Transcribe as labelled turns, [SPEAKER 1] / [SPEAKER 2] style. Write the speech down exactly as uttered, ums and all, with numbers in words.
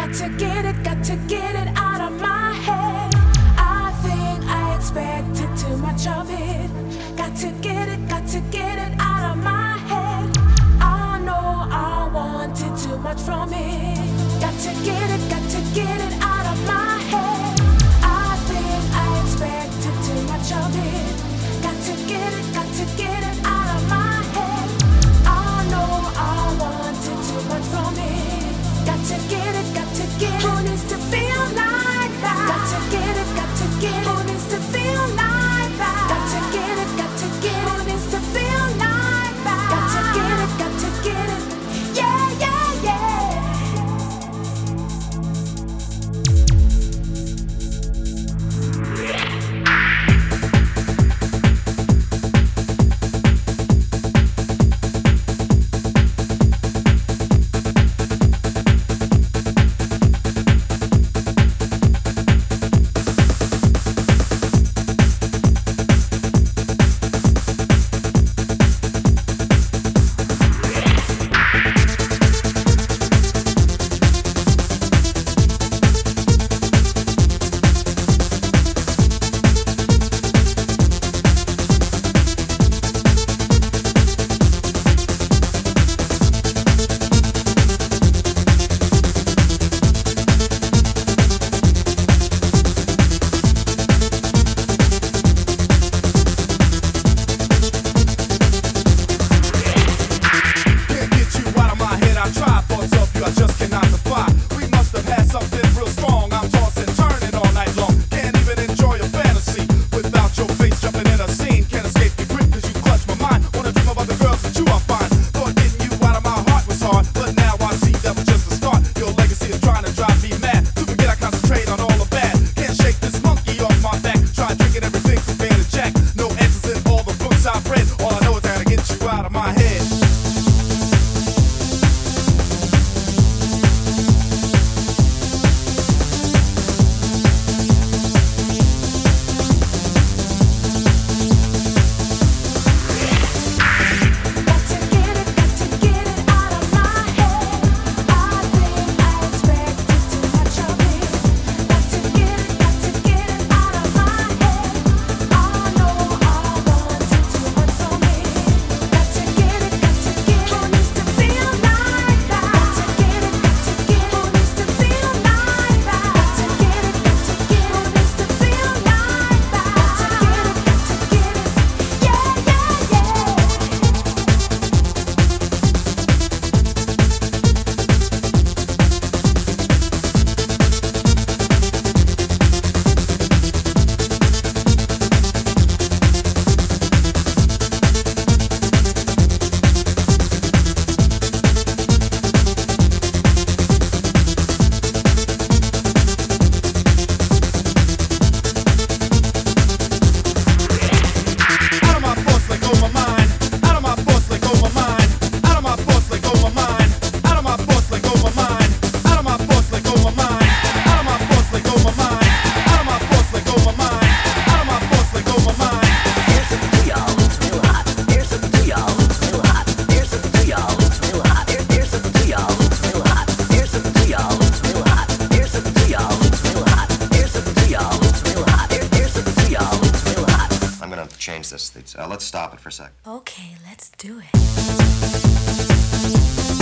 [SPEAKER 1] Got to get it, got to get it out of my head. I think I expected too much of it. Got to get it, got to get it out of my head. I know I wanted too much from it. Got to get it, got to get it out of my head. I think I expected too much of it. Got to get it, got to get it out of my head. I know I wanted too much from it. Got to get it, got to get it. Who needs to feel like that? Got to get it, got to get it. Who needs to feel like that? Got to get it, got to get it. Who needs to feel like that? Got to get it, got to get it. Yeah, yeah, yeah.
[SPEAKER 2] Change this. Uh, let's stop it for a sec.
[SPEAKER 1] Okay, let's do it.